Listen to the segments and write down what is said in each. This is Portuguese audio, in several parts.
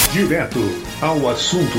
Direto ao assunto.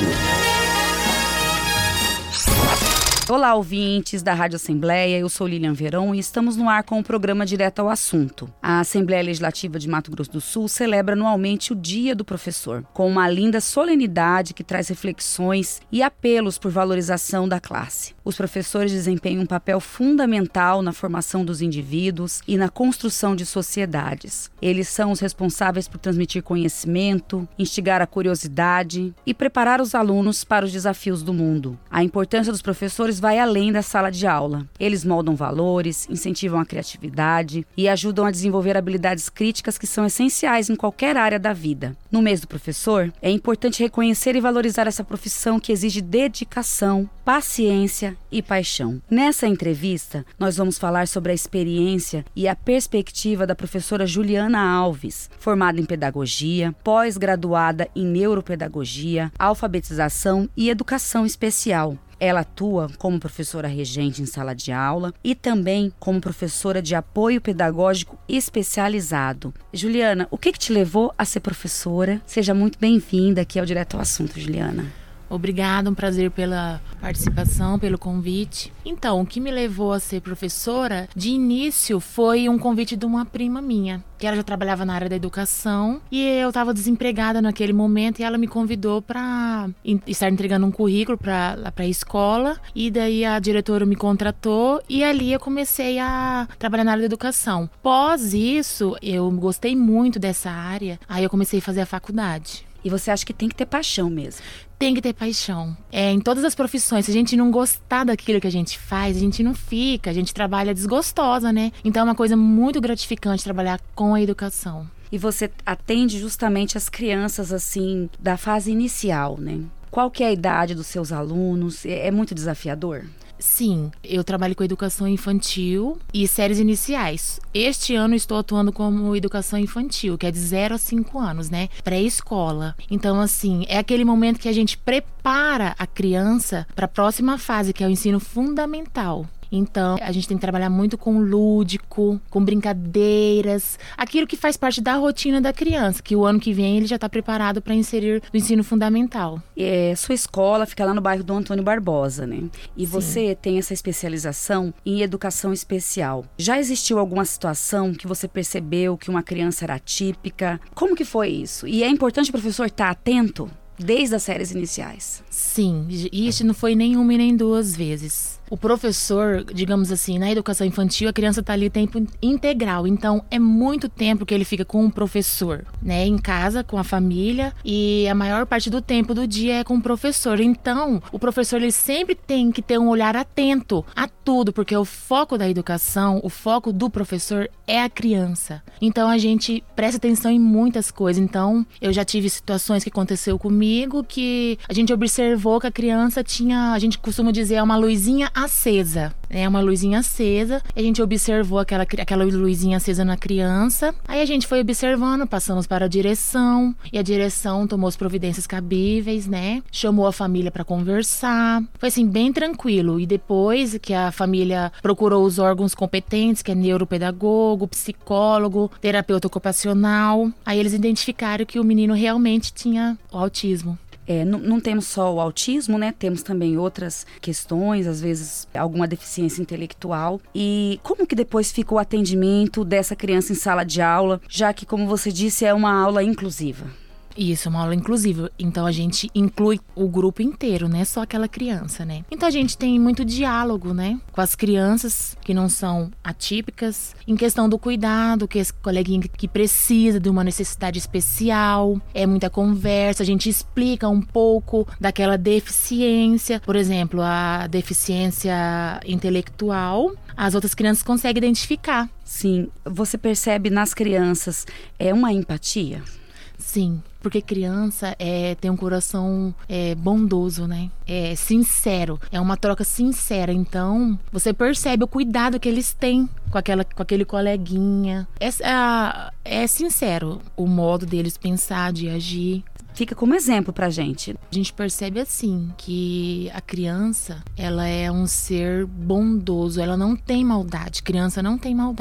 Olá, ouvintes da Rádio Assembleia, eu sou Lilian Verão e estamos no ar com o programa Direto ao Assunto. A Assembleia Legislativa de Mato Grosso do Sul celebra anualmente o Dia do Professor, com uma linda solenidade que traz reflexões e apelos por valorização da classe. Os professores desempenham um papel fundamental na formação dos indivíduos e na construção de sociedades. Eles são os responsáveis por transmitir conhecimento, instigar a curiosidade e preparar os alunos para os desafios do mundo. A importância dos professores vai além da sala de aula. Eles moldam valores, incentivam a criatividade e ajudam a desenvolver habilidades críticas que são essenciais em qualquer área da vida. No mês do professor, é importante reconhecer e valorizar essa profissão que exige dedicação, paciência e paixão. Nessa entrevista, nós vamos falar sobre a experiência e a perspectiva da professora Juliana Alves, formada em pedagogia, pós-graduada em neuropedagogia, alfabetização e educação especial. Ela atua como professora regente em sala de aula e também como professora de apoio pedagógico especializado. Juliana, o que te levou a ser professora? Seja muito bem-vinda aqui ao Direto ao Assunto, Juliana. Obrigada, um prazer pela participação, pelo convite. Então, o que me levou a ser professora, de início, foi um convite de uma prima minha, que ela já trabalhava na área da educação e eu estava desempregada naquele momento e ela me convidou para estar entregando um currículo para a escola e daí a diretora me contratou e ali eu comecei a trabalhar na área da educação. Após isso, eu gostei muito dessa área, aí eu comecei a fazer a faculdade. E você acha que tem que ter paixão mesmo? Tem que ter paixão. Em todas as profissões, se a gente não gostar daquilo que a gente faz, a gente não fica, a gente trabalha desgostosa, né? Então é uma coisa muito gratificante trabalhar com a educação. E você atende justamente as crianças, assim, da fase inicial, né? Qual que é a idade dos seus alunos? É muito desafiador? Sim, eu trabalho com educação infantil e séries iniciais. Este ano estou atuando como educação infantil, que é de 0 a 5 anos, né? Pré-escola. Então, assim, é aquele momento que a gente prepara a criança para a próxima fase, que é o ensino fundamental. Então, a gente tem que trabalhar muito com lúdico, com brincadeiras, aquilo que faz parte da rotina da criança, que o ano que vem ele já está preparado para inserir no ensino fundamental. Sua escola fica lá no bairro do Antônio Barbosa, né? E Sim. Você tem essa especialização em educação especial. Já existiu alguma situação que você percebeu que uma criança era atípica? Como que foi isso? E é importante o professor estar atento desde as séries iniciais? Sim, isso não foi nem uma e nem duas vezes. O professor, digamos assim, na educação infantil, a criança está ali tempo integral. Então, é muito tempo que ele fica com o professor, né? Em casa, com a família. E a maior parte do tempo do dia é com o professor. Então, o professor ele sempre tem que ter um olhar atento a tudo. Porque o foco da educação, o foco do professor é a criança. Então, a gente presta atenção em muitas coisas. Então, eu já tive situações que aconteceu comigo que a gente observou que a criança tinha, a gente costuma dizer, uma luzinha acesa, né? Uma luzinha acesa. A gente observou aquela luzinha acesa na criança. Aí a gente foi observando, passamos para a direção. E a direção tomou as providências cabíveis, né? Chamou a família para conversar. Foi assim, bem tranquilo. E depois que a família procurou os órgãos competentes, que é neuropedagogo, psicólogo, terapeuta ocupacional. Aí eles identificaram que o menino realmente tinha o autismo. Não temos só o autismo, né? Temos também outras questões, às vezes alguma deficiência intelectual. E como que depois fica o atendimento dessa criança em sala de aula, já que, como você disse, é uma aula inclusiva? Isso, uma aula inclusiva. Então a gente inclui o grupo inteiro, né? Só aquela criança, né? Então a gente tem muito diálogo, né? Com as crianças que não são atípicas, em questão do cuidado, que esse coleguinha que precisa de uma necessidade especial, é muita conversa, a gente explica um pouco daquela deficiência. Por exemplo, a deficiência intelectual, as outras crianças conseguem identificar. Sim, você percebe nas crianças uma empatia? Sim, porque criança tem um coração bondoso, né? É sincero, é uma troca sincera. Então, você percebe o cuidado que eles têm com aquele coleguinha. É sincero o modo deles pensar, de agir. Fica como exemplo pra gente. A gente percebe assim, que a criança, ela é um ser bondoso, ela não tem maldade. Criança não tem maldade.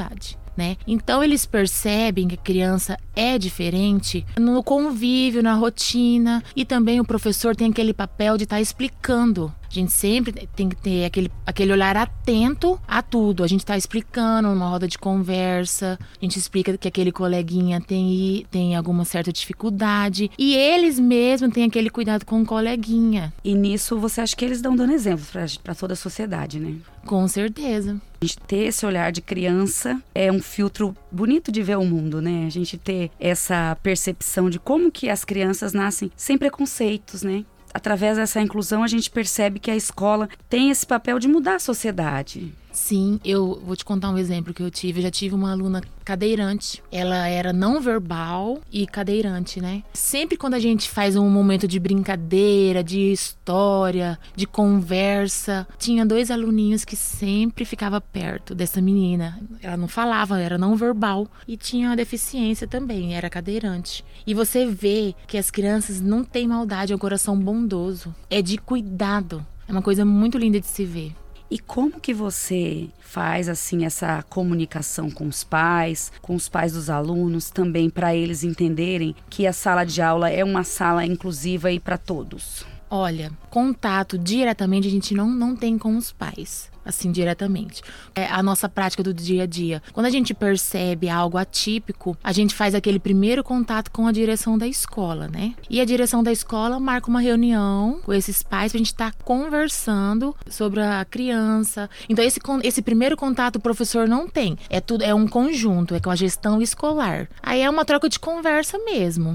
né? Então eles percebem que a criança é diferente no convívio, na rotina, e também o professor tem aquele papel de estar explicando. A gente sempre tem que ter aquele olhar atento a tudo. A gente está explicando numa roda de conversa, a gente explica que aquele coleguinha tem alguma certa dificuldade, e eles mesmos têm aquele cuidado com o coleguinha. E nisso você acha que eles estão dando exemplo para toda a sociedade, né? Com certeza. A gente ter esse olhar de criança é um filtro bonito de ver o mundo, né? A gente ter essa percepção de como que as crianças nascem sem preconceitos, né? Através dessa inclusão, a gente percebe que a escola tem esse papel de mudar a sociedade. Sim, eu vou te contar um exemplo que eu tive. Eu já tive uma aluna cadeirante. Ela era não verbal e cadeirante, né? Sempre quando a gente faz um momento de brincadeira, de história, de conversa, tinha 2 aluninhos que sempre ficavam perto dessa menina. Ela não falava, era não verbal e tinha uma deficiência também, era cadeirante. E você vê que as crianças não têm maldade, é um coração bondoso. É de cuidado. É uma coisa muito linda de se ver. E como que você faz assim essa comunicação com os pais dos alunos, também para eles entenderem que a sala de aula é uma sala inclusiva e para todos? Olha, contato diretamente a gente não tem com os pais, assim, diretamente. É a nossa prática do dia a dia. Quando a gente percebe algo atípico, a gente faz aquele primeiro contato com a direção da escola, né? E a direção da escola marca uma reunião com esses pais pra gente estar conversando sobre a criança. Então, esse primeiro contato o professor não tem. É um conjunto, é com a gestão escolar. Aí é uma troca de conversa mesmo.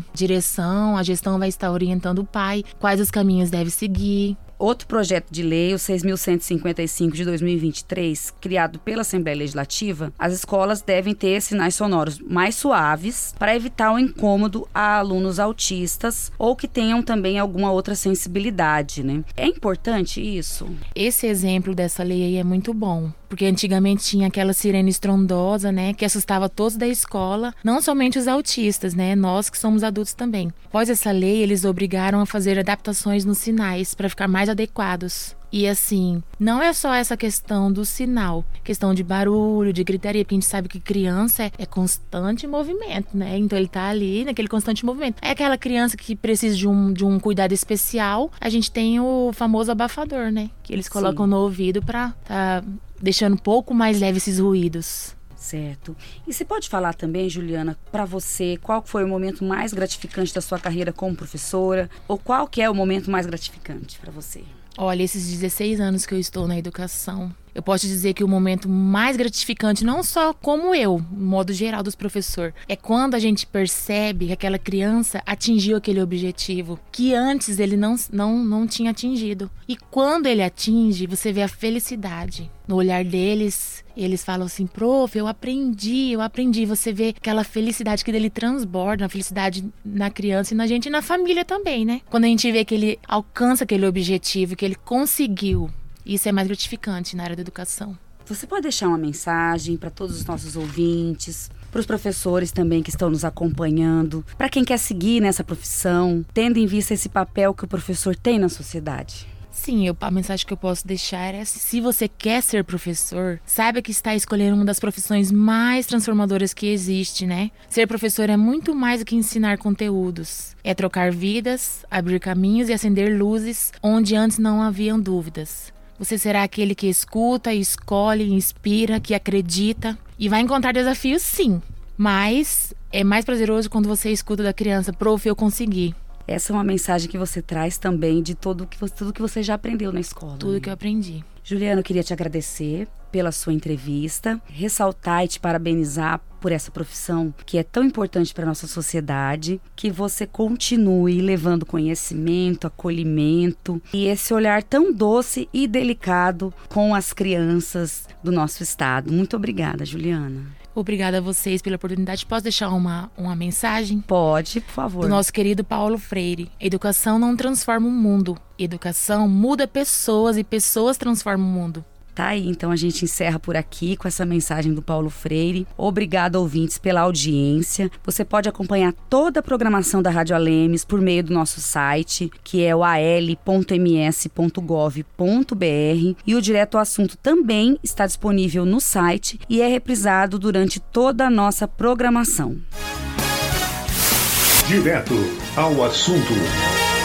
A gestão vai estar orientando o pai, quais os caminhos deve seguir. Outro projeto de lei, o 6.155 de 2023, criado pela Assembleia Legislativa, as escolas devem ter sinais sonoros mais suaves para evitar o incômodo a alunos autistas ou que tenham também alguma outra sensibilidade, né? É importante isso? Esse exemplo dessa lei aí é muito bom, porque antigamente tinha aquela sirene estrondosa, né, que assustava todos da escola, não somente os autistas, né, nós que somos adultos também. Após essa lei, eles obrigaram a fazer adaptações nos sinais para ficar mais adequados. E assim, não é só essa questão do sinal, questão de barulho, de gritaria, porque a gente sabe que criança é constante movimento, né? Então ele tá ali naquele constante movimento. É aquela criança que precisa de um cuidado especial, a gente tem o famoso abafador, né? Que eles colocam no ouvido pra tá deixando um pouco mais leve esses ruídos. Certo. E você pode falar também, Juliana, para você, qual foi o momento mais gratificante da sua carreira como professora? Ou qual que é o momento mais gratificante para você? Olha, esses 16 anos que eu estou na educação, eu posso dizer que o momento mais gratificante, não só como eu, no modo geral dos professores, é quando a gente percebe que aquela criança atingiu aquele objetivo que antes ele não tinha atingido. E quando ele atinge, você vê a felicidade no olhar deles. Eles falam assim, prof, eu aprendi. Você vê aquela felicidade que dele transborda, a felicidade na criança e na gente e na família também, né? Quando a gente vê que ele alcança aquele objetivo, que ele conseguiu. Isso é mais gratificante na área da educação. Você pode deixar uma mensagem para todos os nossos ouvintes, para os professores também que estão nos acompanhando, para quem quer seguir nessa profissão, tendo em vista esse papel que o professor tem na sociedade? Sim, a mensagem que eu posso deixar é: se você quer ser professor, saiba que está escolhendo uma das profissões mais transformadoras que existe, né? Ser professor é muito mais do que ensinar conteúdos. É trocar vidas, abrir caminhos e acender luzes onde antes não haviam dúvidas. Você será aquele que escuta, escolhe, inspira, que acredita e vai encontrar desafios, sim. Mas é mais prazeroso quando você escuta da criança: prof, eu consegui. Essa é uma mensagem que você traz também de tudo que você já aprendeu na escola. Tudo que eu aprendi. Juliana, eu queria te agradecer pela sua entrevista, ressaltar e te parabenizar por essa profissão que é tão importante para a nossa sociedade, que você continue levando conhecimento, acolhimento e esse olhar tão doce e delicado com as crianças do nosso estado. Muito obrigada, Juliana. Obrigada a vocês pela oportunidade. Posso deixar uma mensagem? Pode, por favor. Do nosso querido Paulo Freire. Educação não transforma o mundo. Educação muda pessoas e pessoas transformam o mundo. Tá aí, então a gente encerra por aqui com essa mensagem do Paulo Freire. Obrigado, ouvintes, pela audiência. Você pode acompanhar toda a programação da Rádio Alemes por meio do nosso site, que é o al.ms.gov.br, e o Direto ao Assunto também está disponível no site e é reprisado durante toda a nossa programação. Direto ao assunto.